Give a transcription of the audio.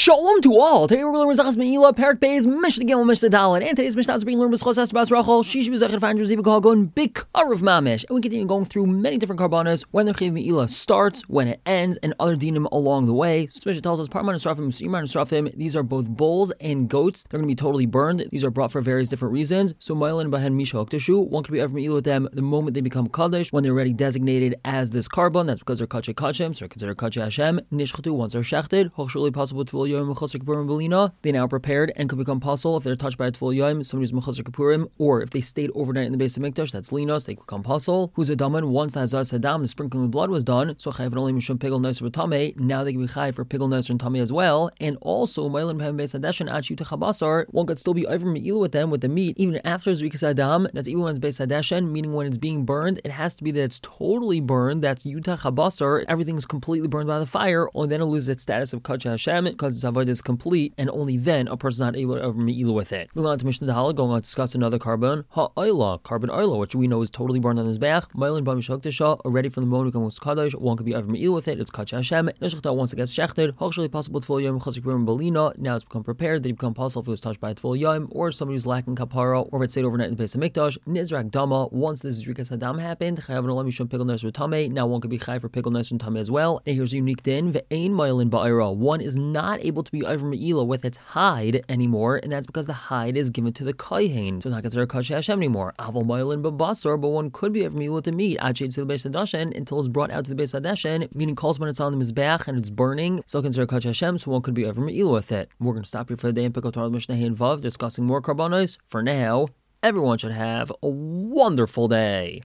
Shalom to all. Today we're going to learn Zachas Me'ila, Perak Beis, Mishnah Gimel, Mishnah Dalet. And today's Mishnah is being learned with B'schos Esbas Rachel, Shishi B'Zechar Fanders Ziva Kagon, Big Karav Mamish. And we continue going through many different karbanos, when the Chayiv Me'ila starts, when it ends, and other dinim along the way. So Mishnah tells us, Parman Esrafim, Siman Esrafim, these are both bulls and goats. They're going to be totally burned. These are brought for various different reasons. So Ma'ilin Bahen Misha Hoktashu, one could be ever Me'ila with them the moment they become Kaddish, when they're already designated as this carbon. That's because they're Kachay Kachim, so they're considered Kachay Hashem. Nishchatu, once they're shechted, Hochshuli possible to they now prepared and could become pasul if they're touched by a Tvul Yom, somebody who's Mechasar Kippurim, or if they stayed overnight in the base of Mikdash, that's Linos, they become pasul. Who's a Daman, once the Hazaz Saddam, the sprinkling of blood was done, so Chayiv only Mishum Pigel Neser V'Tameh, now they can be Chayiv for Pigel Neser and Tameh as well, and also, Mailim Pem Beis Hadeshin, Achi Chabasar, one could still be over Me'il with them, with the meat, even after Zrikas Adam, that's even when it's Beis Hadeshin, meaning when it's being burned, it has to be that it's totally burned, that's Yutah Chabasar, everything's completely burned by the fire, or then it'll lose its status of Kach Hashem, because its avodah is complete, and only then a person's not able to over Me'ilu with it. Moving on to Mishnah Dalet, going on to discuss another carbon, Ha'ayla, carbon Ayla, which we know is totally burned on his back. Ma'ilin Ba Mishaktasha, already from the moment it becomes Kaddish, one could be over Me'ilu with it, it's Kach Hashem. Nishchata, once it gets shechted, Hochshali possible Tvul Yom, Chasik Purim Balina, now it's become prepared, that he become possible if it was touched by a Tvul Yom, or somebody who's lacking Kapara, or if it stayed overnight in the base of Mikdash. Nizrak Dama, once the Zrikas Hadam happened, Chayav Nolam Yishum Pigel Neser Tameh, now one could be Chayav for Pigel Neser Tameh as well. And here's a unique din, Ve'ein Ma'ilin Ba'ira, one is not able to be over Me'ila with its hide anymore, and that's because the hide is given to the Kohen, so it's not considered Kachay Hashem anymore. Aval Ma'ilin B'Basar, but one could be over Me'ila with the meat, Achid to the Beis Hadeshin, until it's brought out to the Beis Hadeshin, meaning calls when it's on the Mizbeach and it's burning, still considered Kachay Hashem, so one could be over Me'ila with it. We're going to stop here for the day and pick up Torah Mishnah and Vav, discussing more karbanos. For now, everyone should have a wonderful day.